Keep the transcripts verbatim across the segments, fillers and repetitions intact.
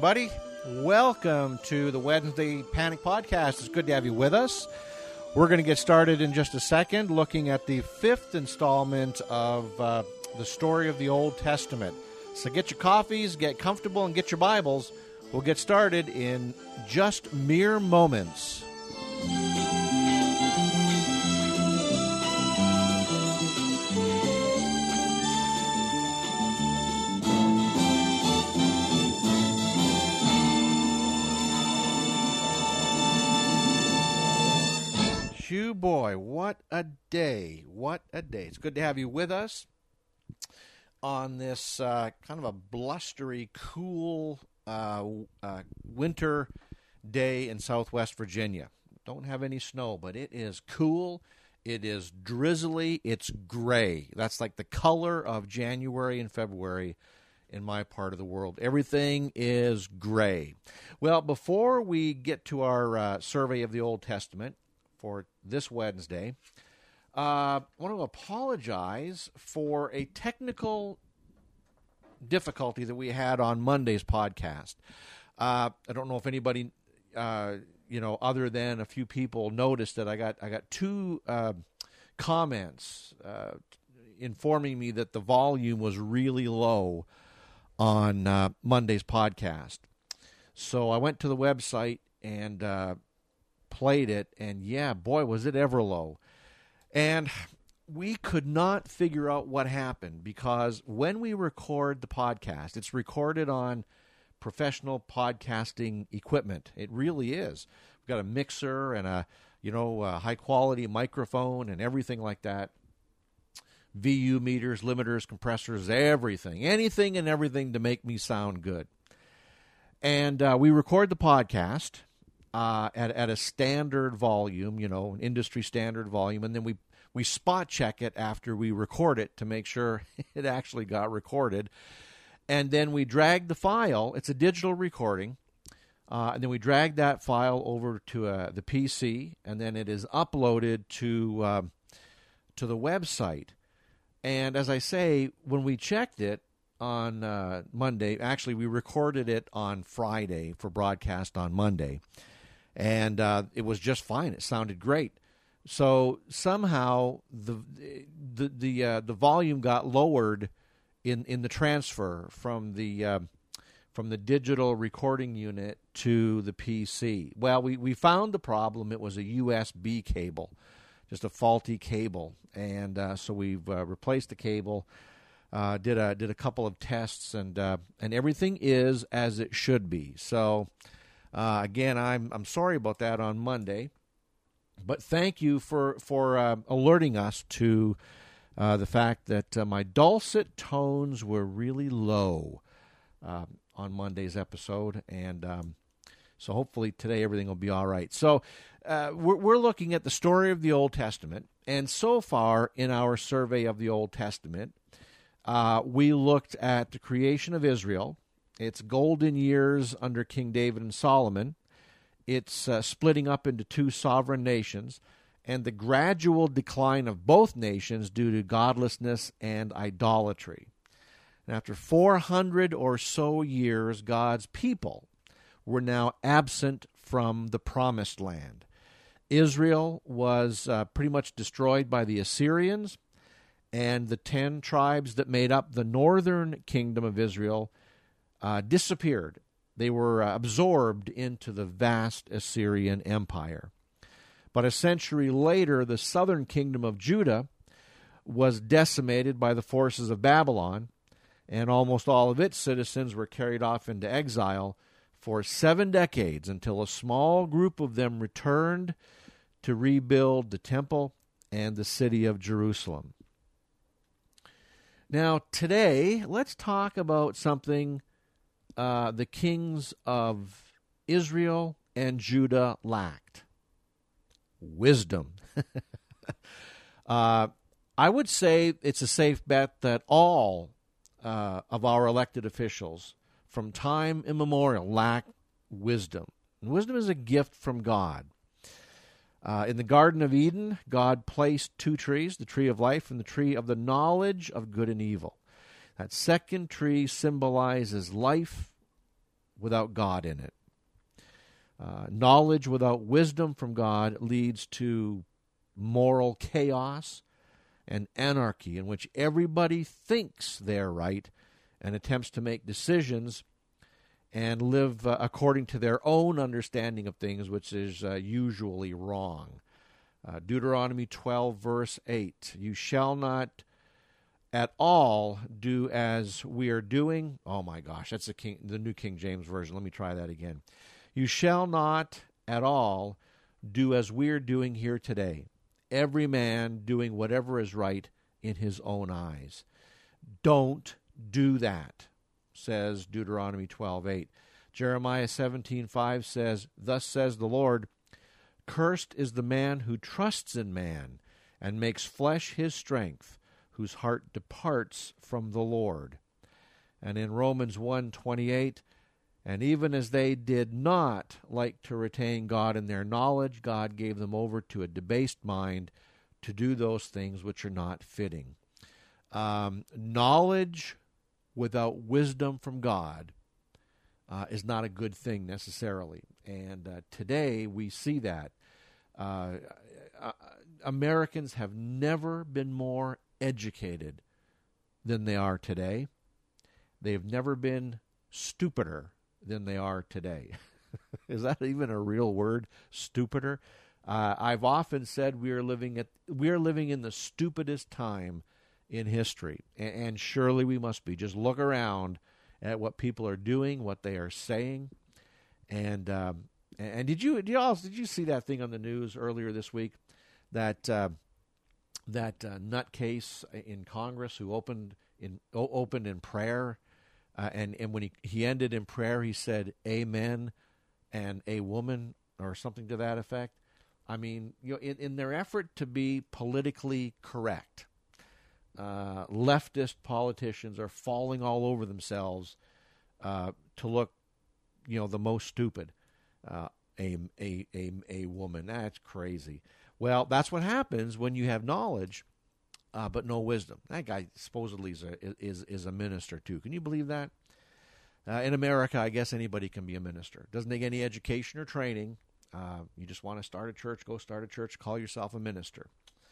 everybody. Welcome to the Wednesday Panic Podcast. It's good to have you with us. We're going to get started in just a second looking at the fifth installment of uh, the story of the Old Testament. So get your coffees, get comfortable, and get your Bibles. We'll get started in just mere moments. Shoo boy, what a day. What a day. It's good to have you with us on this uh, kind of a blustery, cool uh, uh, winter day in Southwest Virginia. Don't have any snow, but it is cool. It is drizzly. It's gray. That's like the color of January and February in my part of the world. Everything is gray. Well, before we get to our uh, survey of the Old Testament for this Wednesday, uh, I want to apologize for a technical difficulty that we had on Monday's podcast. Uh, I don't know if anybody, uh, you know, other than a few people noticed that I got I got two uh, comments uh, informing me that the volume was really low on uh, Monday's podcast. So I went to the website and uh, played it, and yeah, boy, was it ever low. And we could not figure out what happened, because when we record the podcast, it's recorded on professional podcasting equipment. It really is. We've got a mixer and a, you know, a high-quality microphone and everything like that. V U meters, limiters, compressors, everything. Anything and everything to make me sound good. And uh, we record the podcast Uh, at at a standard volume, you know, an industry standard volume, and then we, we spot check it after we record it to make sure it actually got recorded. And then we drag the file. It's a digital recording. Uh, and then we drag that file over to uh, the P C, and then it is uploaded to uh, to the website. And as I say, when we checked it on uh, Monday, actually we recorded it on Friday for broadcast on Monday. And uh, it was just fine. It sounded great. So somehow the the the uh, the volume got lowered in, in the transfer from the uh, from the digital recording unit to the P C. Well, we, we found the problem. It was a U S B cable, just a faulty cable, and uh, so we've uh, replaced the cable. Uh, did a did a couple of tests, and uh, and everything is as it should be. So. Uh, again, I'm I'm sorry about that on Monday, but thank you for for uh, alerting us to uh, the fact that uh, my dulcet tones were really low uh, on Monday's episode, and um, so hopefully today everything will be all right. So uh, we're we're looking at the story of the Old Testament, and so far in our survey of the Old Testament, uh, we looked at the creation of Israel. Its golden years under King David and Solomon, its uh, splitting up into two sovereign nations, and the gradual decline of both nations due to godlessness and idolatry. And after four hundred or so years, God's people were now absent from the promised land. Israel was uh, pretty much destroyed by the Assyrians, and the ten tribes that made up the northern kingdom of Israel Uh, disappeared. They were uh, absorbed into the vast Assyrian Empire. But a century later, the southern kingdom of Judah was decimated by the forces of Babylon, and almost all of its citizens were carried off into exile for seven decades until a small group of them returned to rebuild the temple and the city of Jerusalem. Now, today, let's talk about something Uh, the kings of Israel and Judah lacked. Wisdom. uh, I would say it's a safe bet that all uh, of our elected officials from time immemorial lack wisdom. And wisdom is a gift from God. Uh, in the Garden of Eden, God placed two trees, the tree of life and the tree of the knowledge of good and evil. That second tree symbolizes life without God in it. Uh, knowledge without wisdom from God leads to moral chaos and anarchy in which everybody thinks they're right and attempts to make decisions and live uh, according to their own understanding of things, which is uh, usually wrong. Uh, Deuteronomy twelve, verse eight, you shall not at all do as we are doing. Oh my gosh, that's the, King, the New King James Version. Let me try that again. You shall not at all do as we're doing here today, every man doing whatever is right in his own eyes. Don't do that, says Deuteronomy twelve eight. Jeremiah seventeen five says, thus says the Lord, cursed is the man who trusts in man and makes flesh his strength, whose heart departs from the Lord. And in Romans one twenty-eight, and even as they did not like to retain God in their knowledge, God gave them over to a debased mind to do those things which are not fitting. Um, knowledge without wisdom from God uh, is not a good thing necessarily. And uh, today we see that. Uh, uh, Americans have never been more educated than they are today. They've never been stupider than they are today. Is that even a real word, stupider? Uh, I've often said we are living at we are living in the stupidest time in history, and, and surely we must be. Just look around at what people are doing, what they are saying, and um, and did you did you also did you see that thing on the news earlier this week that uh, that uh, nutcase in Congress who opened in o- opened in prayer? Uh, and, and when he, he ended in prayer, he said, amen, and a woman, or something to that effect. I mean, you know, in, in their effort to be politically correct, uh, leftist politicians are falling all over themselves uh, to look, you know, the most stupid. Uh, a, a, a, a woman, that's crazy. Well, that's what happens when you have knowledge, Uh, but no wisdom. That guy supposedly is a, is is a minister too. Can you believe that? Uh, in America, I guess anybody can be a minister. Doesn't take any education or training. Uh, you just want to start a church, go start a church, call yourself a minister.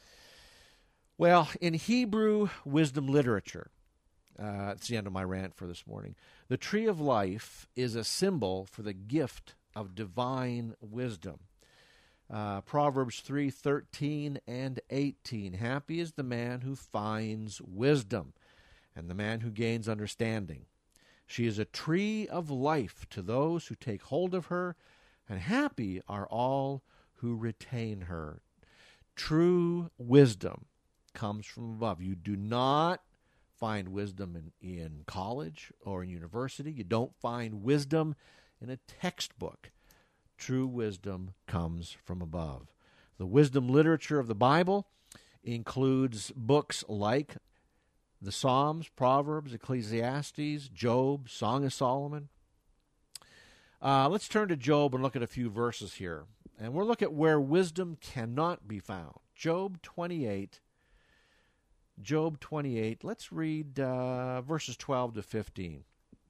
Well, in Hebrew wisdom literature, uh, that's the end of my rant for this morning. The tree of life is a symbol for the gift of divine wisdom. Uh, Proverbs three thirteen and eighteen. Happy is the man who finds wisdom, and the man who gains understanding. She is a tree of life to those who take hold of her, and happy are all who retain her. True wisdom comes from above. You do not find wisdom in, in college or in university. You don't find wisdom in a textbook. True wisdom comes from above. The wisdom literature of the Bible includes books like the Psalms, Proverbs, Ecclesiastes, Job, Song of Solomon. Uh, let's turn to Job and look at a few verses here. And we'll look at where wisdom cannot be found. Job twenty-eight. Job twenty-eight. Let's read uh, verses twelve to fifteen.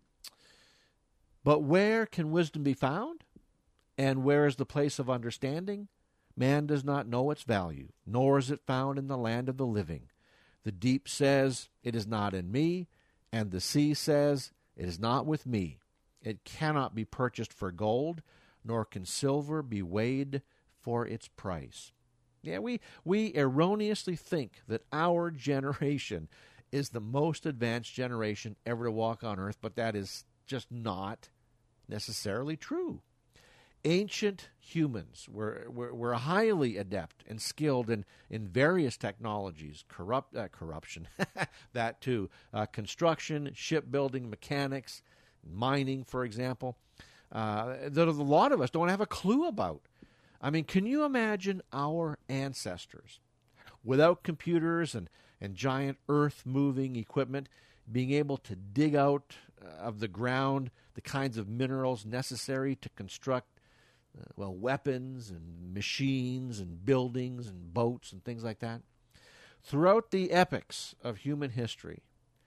But where can wisdom be found? And where is the place of understanding? Man does not know its value, nor is it found in the land of the living. The deep says, it is not in me, and the sea says, it is not with me. It cannot be purchased for gold, nor can silver be weighed for its price. Yeah, we, we erroneously think that our generation is the most advanced generation ever to walk on earth, but that is just not necessarily true. Ancient humans were, were, were highly adept and skilled in, in various technologies, corrupt uh, corruption, that too, uh, construction, shipbuilding, mechanics, mining, for example, uh, that a lot of us don't have a clue about. I mean, can you imagine our ancestors, without computers and, and giant earth-moving equipment, being able to dig out uh, of the ground the kinds of minerals necessary to construct Uh, well, weapons and machines and buildings and boats and things like that? Throughout the epochs of human history,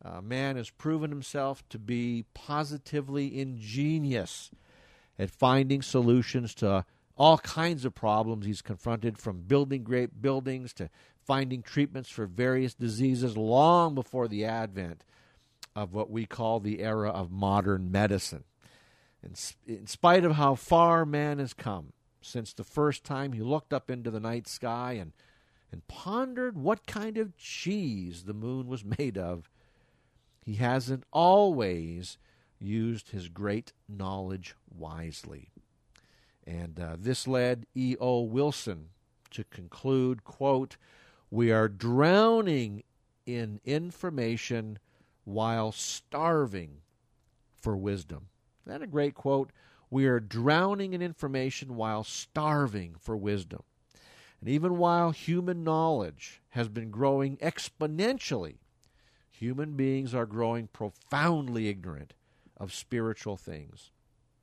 Uh, man has proven himself to be positively ingenious at finding solutions to all kinds of problems he's confronted, from building great buildings to finding treatments for various diseases long before the advent of what we call the era of modern medicine. In, in spite of how far man has come since the first time he looked up into the night sky and, and pondered what kind of cheese the moon was made of, he hasn't always used his great knowledge wisely. And uh, this led E O. Wilson to conclude, quote, "We are drowning in information while starving for wisdom." Isn't that a great quote? We are drowning in information while starving for wisdom. And even while human knowledge has been growing exponentially, human beings are growing profoundly ignorant of spiritual things.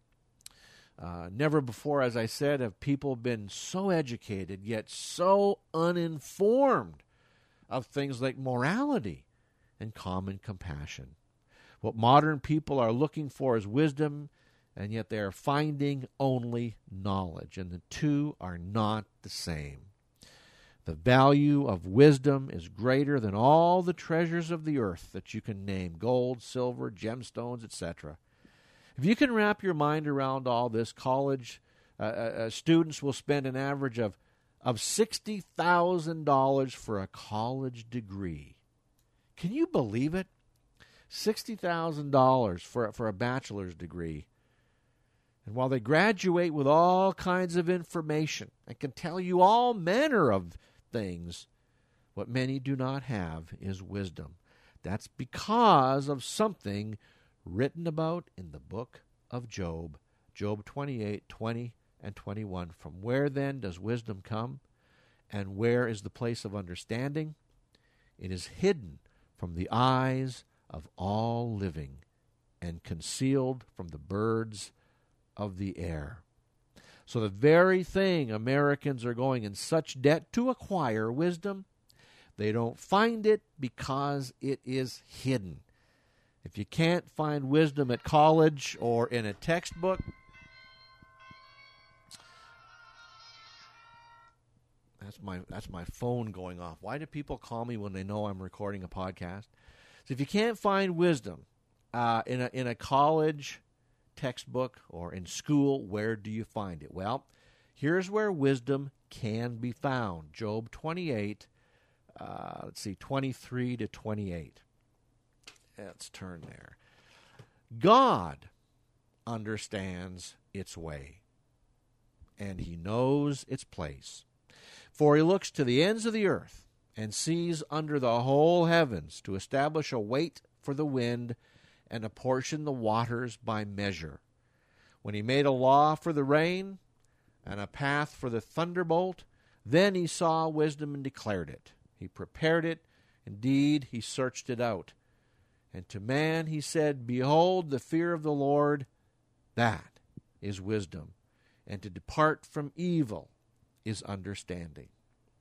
Uh, never before, as I said, have people been so educated yet so uninformed of things like morality and common compassion. What modern people are looking for is wisdom, and yet they are finding only knowledge, and the two are not the same. The value of wisdom is greater than all the treasures of the earth that you can name: gold, silver, gemstones, et cetera. If you can wrap your mind around all this, college uh, uh, students will spend an average of, of sixty thousand dollars for a college degree. Can you believe it? sixty thousand dollars for, for a bachelor's degree. And while they graduate with all kinds of information and can tell you all manner of things, what many do not have is wisdom. That's because of something written about in the book of Job, Job twenty-eight, twenty, and twenty-one. From where then does wisdom come? And where is the place of understanding? It is hidden from the eyes of all living and concealed from the birds of the air. So the very thing Americans are going in such debt to acquire, wisdom, they don't find it because it is hidden. If you can't find wisdom at college or in a textbook, that's my that's my phone going off. Why do people call me when they know I'm recording a podcast? So if you can't find wisdom uh, in a in a college textbook or in school, where do you find it? Well, here's where wisdom can be found. Job twenty-eight, uh, let's see, twenty-three to twenty-eight. Let's turn there. God understands its way, and he knows its place. For he looks to the ends of the earth and sees under the whole heavens to establish a weight for the wind and apportion the waters by measure. When he made a law for the rain and a path for the thunderbolt, then he saw wisdom and declared it. He prepared it. Indeed, he searched it out. And to man he said, Behold, the fear of the Lord, that is wisdom. And to depart from evil is understanding.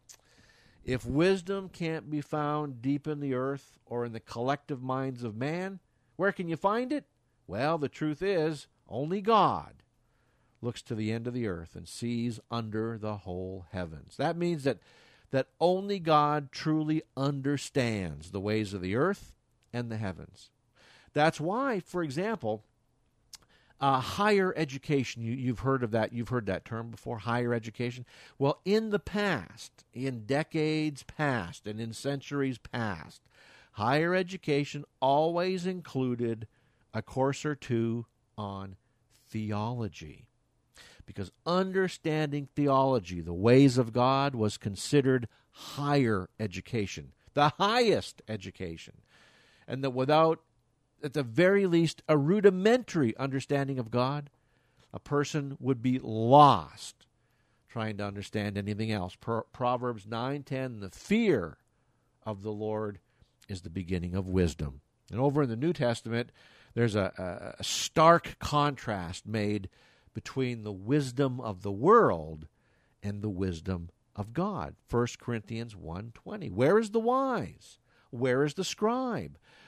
If wisdom can't be found deep in the earth or in the collective minds of man, where can you find it? Well, the truth is, only God looks to the end of the earth and sees under the whole heavens. That means that, that only God truly understands the ways of the earth and the heavens. That's why, for example, uh, higher education, you, you've heard of that, you've heard that term before, higher education. Well, in the past, in decades past, and in centuries past, higher education always included a course or two on theology. Because understanding theology, the ways of God, was considered higher education, the highest education. And that without, at the very least, a rudimentary understanding of God, a person would be lost trying to understand anything else. Pro- Proverbs nine ten, the fear of the Lord is the beginning of wisdom. And over in the New Testament, there's a, a, a stark contrast made between the wisdom of the world and the wisdom of God. First Corinthians one twenty. Where is the wise? Where is the scribe?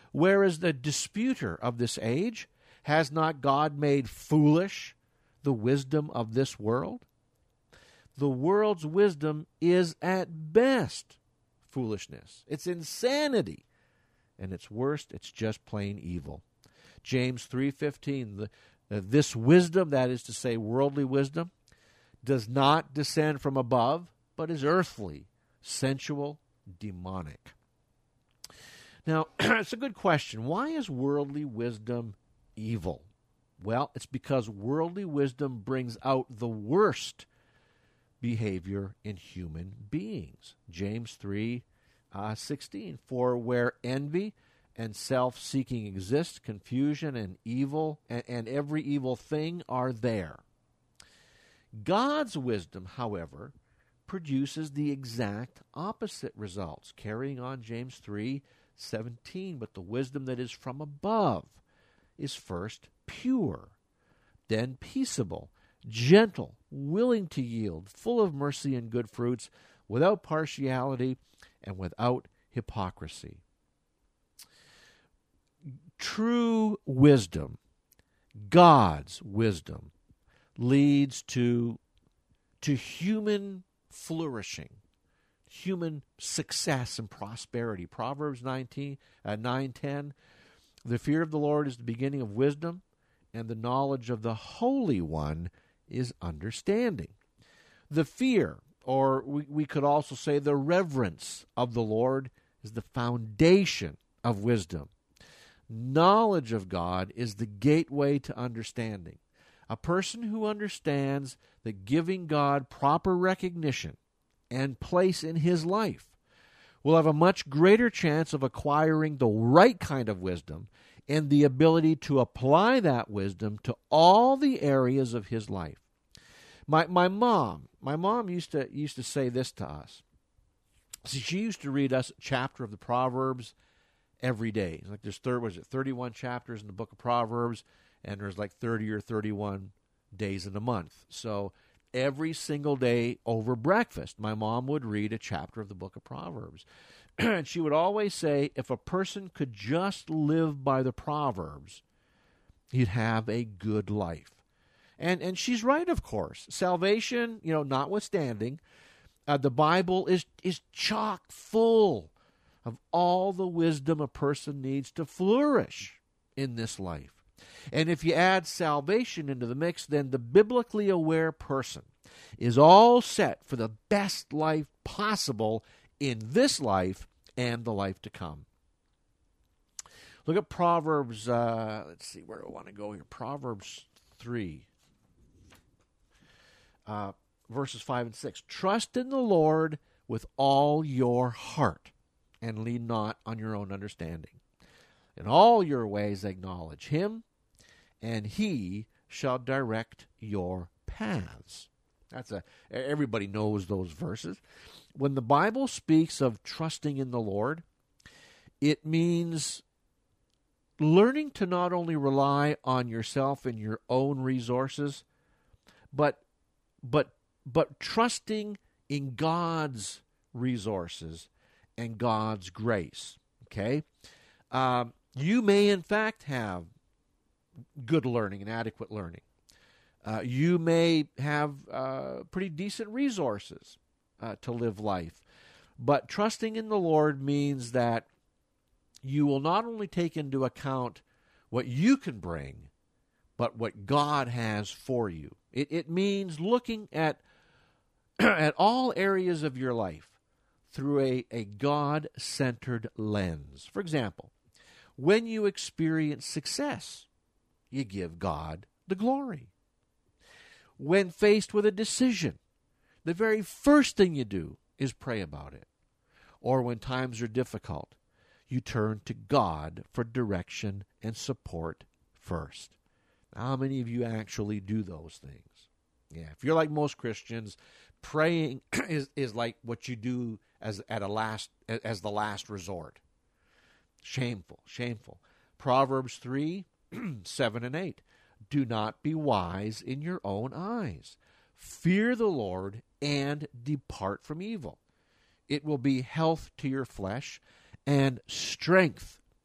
Whereas the disputer of this age, has not God made foolish the wisdom of this world? The world's wisdom is at best foolishness. It's insanity. And it's worst, it's just plain evil. James three fifteen, the, uh, this wisdom, that is to say worldly wisdom, does not descend from above, but is earthly, sensual, demonic. Now, it's a good question. Why is worldly wisdom evil? Well, it's because worldly wisdom brings out the worst behavior in human beings. James three sixteen, for where envy and self-seeking exist, confusion and evil and, and every evil thing are there. God's wisdom, however, produces the exact opposite results, carrying on James three seventeen. But the wisdom that is from above is first pure, then peaceable, gentle, willing to yield, full of mercy and good fruits, without partiality and without hypocrisy. True wisdom, God's wisdom, leads to, to human flourishing, human success and prosperity. Proverbs nineteen, uh, nine ten, the fear of the Lord is the beginning of wisdom, and the knowledge of the Holy One is understanding. The fear, or we, we could also say the reverence of the Lord, is the foundation of wisdom. Knowledge of God is the gateway to understanding. A person who understands that giving God proper recognition and place in his life will have a much greater chance of acquiring the right kind of wisdom and the ability to apply that wisdom to all the areas of his life. My my mom, my mom used to used to say this to us. See, she used to read us a chapter of the Proverbs every day. Like there's third was it thirty-one chapters in the book of Proverbs, and there's like thirty or thirty-one days in a month. So every single day over breakfast, my mom would read a chapter of the book of Proverbs. And she would always say, if a person could just live by the Proverbs, he'd have a good life. And and she's right, of course. Salvation, you know, notwithstanding, uh, the Bible is is chock full of all the wisdom a person needs to flourish in this life. And if you add salvation into the mix, then the biblically aware person is all set for the best life possible in this life and the life to come. Look at Proverbs, uh, let's see, where do I want to go here? Proverbs three, uh, verses five and six. Trust in the Lord with all your heart, and lean not on your own understanding. In all your ways acknowledge him, and he shall direct your paths. That's a everybody knows those verses. When the Bible speaks of trusting in the Lord, it means learning to not only rely on yourself and your own resources, but but but trusting in God's resources and God's grace. Okay, um, you may in fact have good learning and adequate learning. Uh, you may have uh, pretty decent resources uh, to live life. But trusting in the Lord means that you will not only take into account what you can bring, but what God has for you. It, it means looking at, at all areas of your life through a, a God-centered lens. For example, when you experience success, you give God the glory. When faced with a decision, the very first thing you do is pray about it. Or when times are difficult, you turn to God for direction and support first. Now, how many of you actually do those things? Yeah, if you're like most Christians, praying is, is like what you do as at a last as the last resort. Shameful, shameful. Proverbs three, seven and eight. Do not be wise in your own eyes. Fear the Lord and depart from evil. It will be health to your flesh and strength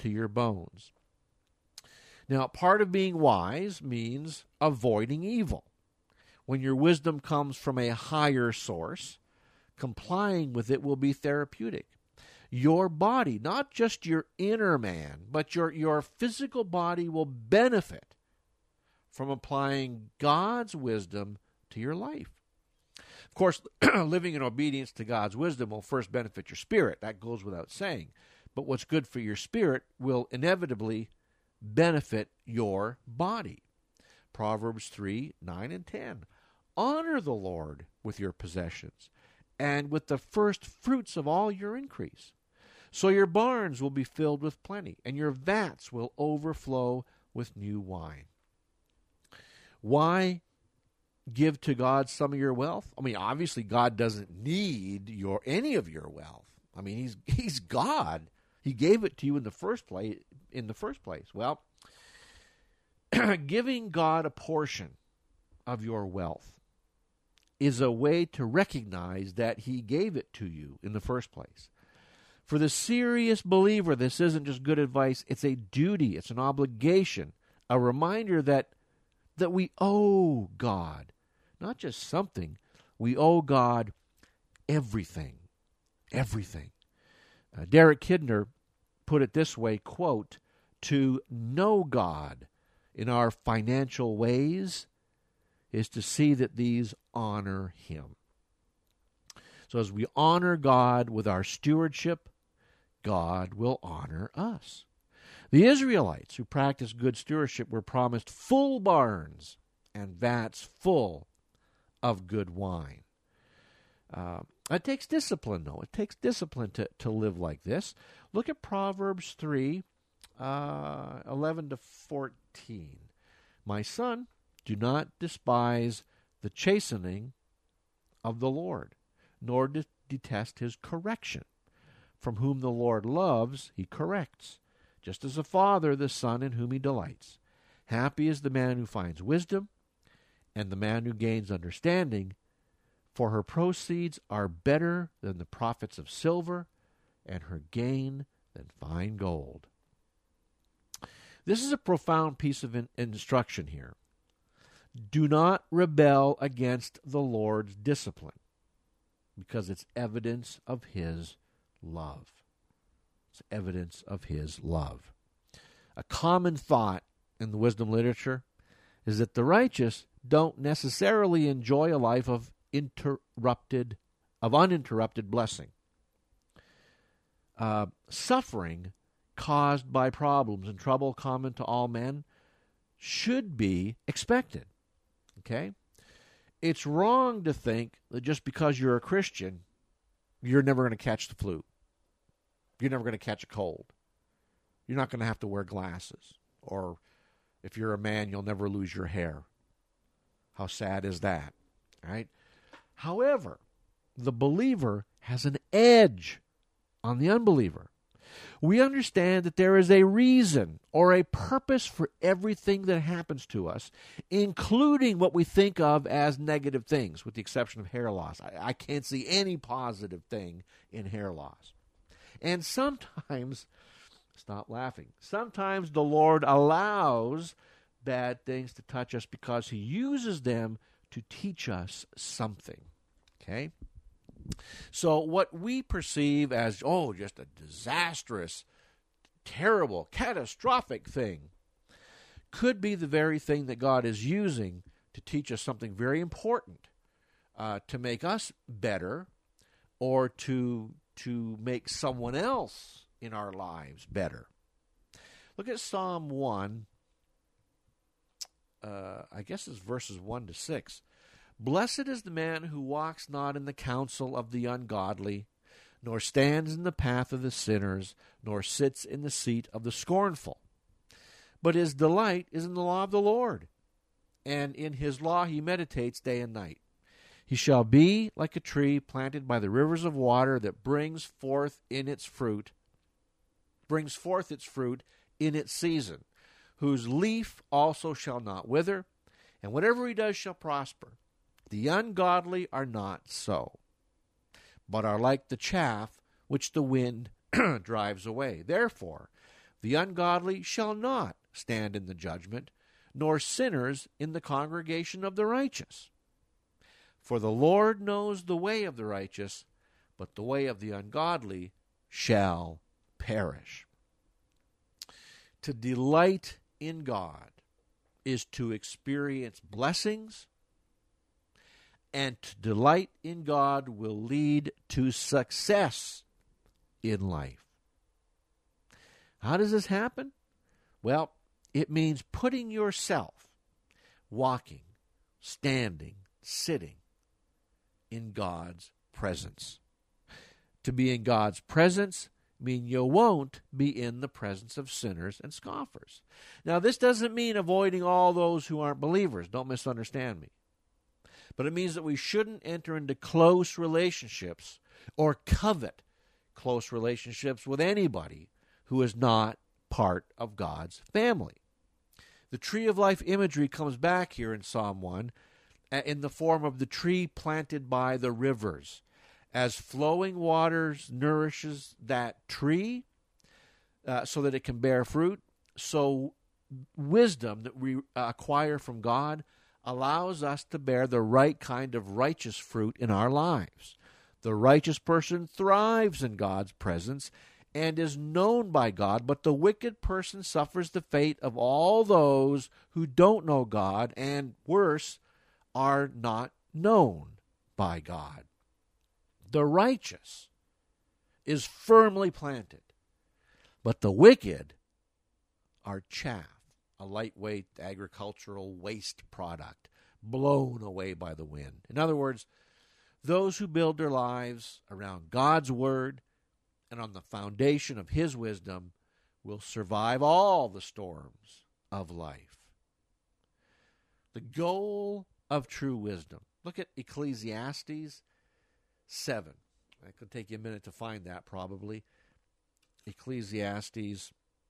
to your bones. Now, part of being wise means avoiding evil. When your wisdom comes from a higher source, complying with it will be therapeutic. Your body, not just your inner man, but your, your physical body will benefit from applying God's wisdom to your life. Of course, living in obedience to God's wisdom will first benefit your spirit. That goes without saying. But what's good for your spirit will inevitably benefit your body. Proverbs three, nine, and ten. Honor the Lord with your possessions and with the first fruits of all your increase. So your barns will be filled with plenty, and your vats will overflow with new wine. Why give to God some of your wealth? I mean, obviously God doesn't need your any of your wealth. I mean, he's he's God. He gave it to you in the first place. In the first place, well, giving God a portion of your wealth is a way to recognize that He gave it to you in the first place. For the serious believer, this isn't just good advice, it's a duty, it's an obligation, a reminder that that we owe God, not just something, we owe God everything, everything. Uh, Derek Kidner put it this way, quote, to know God in our financial ways is to see that these honor Him. So as we honor God with our stewardship, God will honor us. The Israelites who practiced good stewardship were promised full barns and vats full of good wine. Uh, it takes discipline, though. It takes discipline to, to live like this. Look at Proverbs three, uh, eleven to fourteen. My son, do not despise the chastening of the Lord, nor de- detest his correction. From whom the Lord loves, he corrects, just as a father the son in whom he delights. Happy is the man who finds wisdom, and the man who gains understanding, for her proceeds are better than the profits of silver, and her gain than fine gold. This is a profound piece of in- instruction here. Do not rebel against the Lord's discipline, because it's evidence of His love. It's evidence of His love. A common thought in the wisdom literature is that the righteous don't necessarily enjoy a life of interrupted, of uninterrupted blessing. Uh, suffering caused by problems and trouble common to all men should be expected. Okay? It's wrong to think that just because you're a Christian, you're never going to catch the flu. You're never going to catch a cold. You're not going to have to wear glasses. Or if you're a man, you'll never lose your hair. How sad is that? Right? However, the believer has an edge on the unbeliever. We understand that there is a reason or a purpose for everything that happens to us, including what we think of as negative things, with the exception of hair loss. I, I can't see any positive thing in hair loss. And sometimes, stop laughing, sometimes the Lord allows bad things to touch us because He uses them to teach us something. Okay? So what we perceive as, oh, just a disastrous, terrible, catastrophic thing could be the very thing that God is using to teach us something very important, uh, to make us better or to, to make someone else in our lives better. Look at Psalm one. Uh, I guess it's verses one to six. Blessed is the man who walks not in the counsel of the ungodly, nor stands in the path of the sinners, nor sits in the seat of the scornful. But his delight is in the law of the Lord, and in his law he meditates day and night. He shall be like a tree planted by the rivers of water that brings forth in its fruit, brings forth its fruit in its season, whose leaf also shall not wither, and whatever he does shall prosper. The ungodly are not so, but are like the chaff which the wind drives away. Therefore, The ungodly shall not stand in the judgment, nor sinners in the congregation of the righteous. For the Lord knows the way of the righteous, but the way of the ungodly shall perish. To delight in God is to experience blessings, and to delight in God will lead to success in life. How does this happen? Well, it means putting yourself, walking, standing, sitting in God's presence. To be in God's presence means you won't be in the presence of sinners and scoffers. Now, this doesn't mean avoiding all those who aren't believers. Don't misunderstand me. But it means that we shouldn't enter into close relationships or covet close relationships with anybody who is not part of God's family. The tree of life imagery comes back here in Psalm one in the form of the tree planted by the rivers. As flowing waters nourishes that tree uh, so that it can bear fruit, so wisdom that we acquire from God allows us to bear the right kind of righteous fruit in our lives. The righteous person thrives in God's presence and is known by God, but the wicked person suffers the fate of all those who don't know God and, worse, are not known by God. The righteous is firmly planted, but the wicked are chaff, a lightweight agricultural waste product blown away by the wind. In other words, those who build their lives around God's word and on the foundation of his wisdom will survive all the storms of life. The goal of true wisdom. Look at Ecclesiastes seven. It could take you a minute to find that probably. Ecclesiastes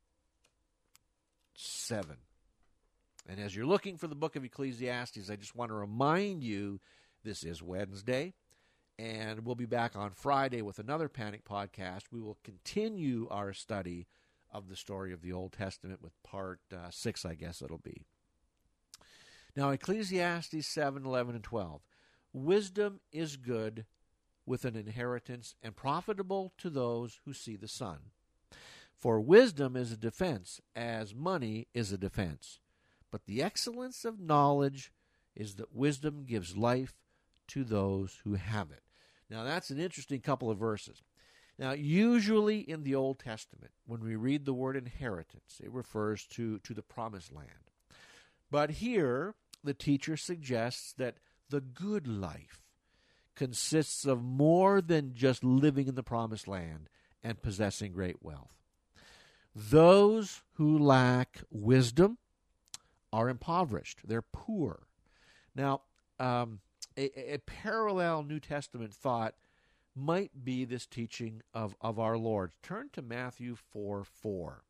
seven. And as you're looking for the book of Ecclesiastes, I just want to remind you this is Wednesday, and we'll be back on Friday with another Panic podcast. We will continue our study of the story of the Old Testament with part uh, six, I guess it'll be. Now, Ecclesiastes seven, eleven, and twelve. Wisdom is good with an inheritance and profitable to those who see the sun. For wisdom is a defense, as money is a defense. But the excellence of knowledge is that wisdom gives life to those who have it. Now, that's an interesting couple of verses. Now, usually in the Old Testament, when we read the word inheritance, it refers to, to the promised land. But here, the teacher suggests that the good life consists of more than just living in the promised land and possessing great wealth. Those who lack wisdom are impoverished. They're poor. Now, um, a, a parallel New Testament thought might be this teaching of, of our Lord. Turn to Matthew four four.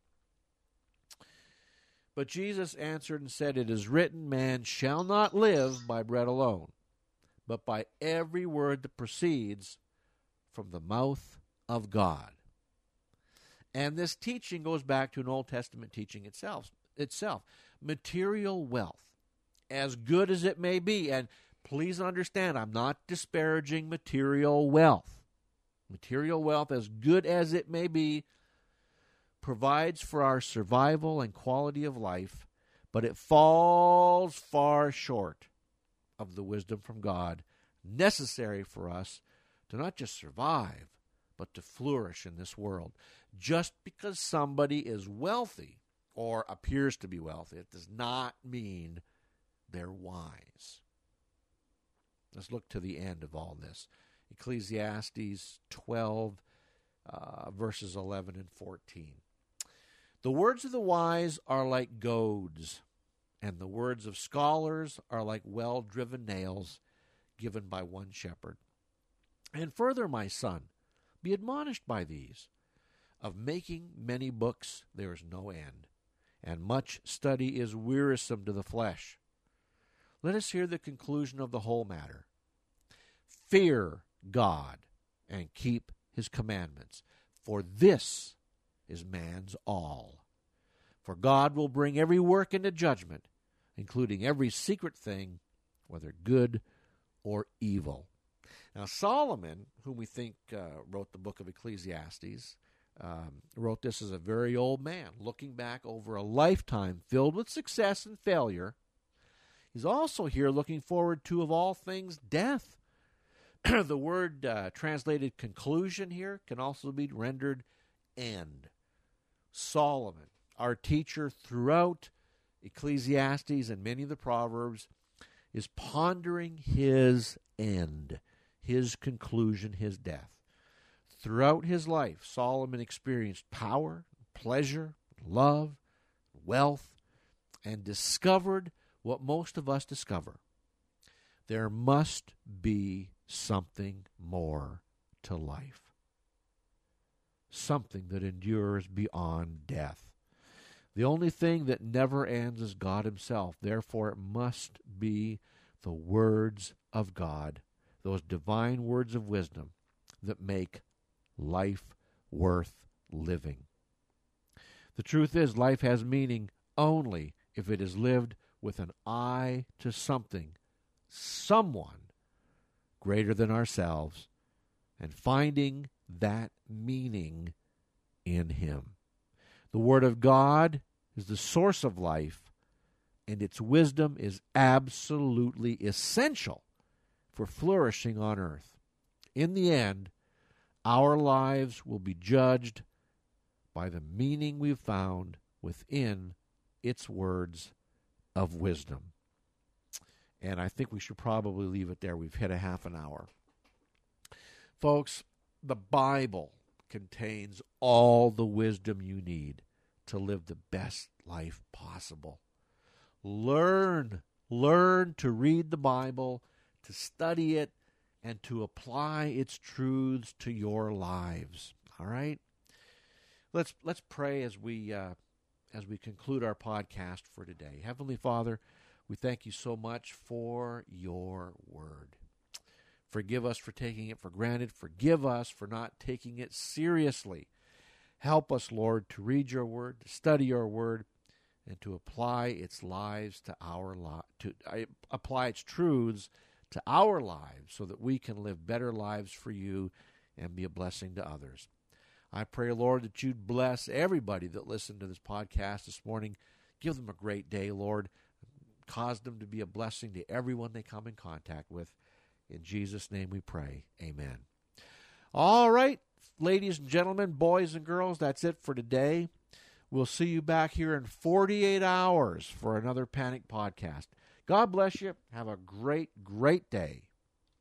But Jesus answered and said, "It is written, man shall not live by bread alone, but by every word that proceeds from the mouth of God." And this teaching goes back to an Old Testament teaching itself. itself. Material wealth, as good as it may be, and please understand, I'm not disparaging material wealth. Material wealth, as good as it may be, provides for our survival and quality of life, but it falls far short of the wisdom from God necessary for us to not just survive, but to flourish in this world. Just because somebody is wealthy or appears to be wealthy, it does not mean they're wise. Let's look to the end of all this. Ecclesiastes twelve, uh, verses eleven and fourteen. The words of the wise are like goads, and the words of scholars are like well-driven nails given by one shepherd. And further, my son, be admonished by these. Of making many books there is no end, and much study is wearisome to the flesh. Let us hear the conclusion of the whole matter. Fear God and keep his commandments, for this is man's all. For God will bring every work into judgment, including every secret thing, whether good or evil. Now, Solomon, whom we think uh, wrote the book of Ecclesiastes, um, wrote this as a very old man, looking back over a lifetime filled with success and failure. He's also here looking forward to, of all things, death. The word uh, translated conclusion here can also be rendered end. Solomon, our teacher throughout Ecclesiastes and many of the Proverbs, is pondering his end, his conclusion, his death. Throughout his life, Solomon experienced power, pleasure, love, wealth, and discovered what most of us discover. There must be something more to life. Something that endures beyond death. The only thing that never ends is God himself. Therefore, it must be the words of God, those divine words of wisdom that make life worth living. The truth is, life has meaning only if it is lived with an eye to something, someone greater than ourselves, and finding that meaning in him. The Word of God is the source of life, and its wisdom is absolutely essential for flourishing on earth. In the end, our lives will be judged by the meaning we've found within its words of wisdom. And I think we should probably leave it there. We've hit a half an hour. Folks, the Bible contains all the wisdom you need to live the best life possible. Learn, learn to read the Bible, to study it, and to apply its truths to your lives. All right? Let's let's pray as we uh, as we conclude our podcast for today. Heavenly Father, we thank you so much for your word. Forgive us for taking it for granted. Forgive us for not taking it seriously. Help us, Lord, to read your word, to study your word, and to apply its lives to our li- to uh, apply its truths to our lives so that we can live better lives for you and be a blessing to others. I pray, Lord, that you'd bless everybody that listened to this podcast this morning. Give them a great day, Lord. Cause them to be a blessing to everyone they come in contact with. In Jesus' name we pray. Amen. All right, ladies and gentlemen, boys and girls, that's it for today. We'll see you back here in forty-eight hours for another Panic Podcast. God bless you. Have a great, great day.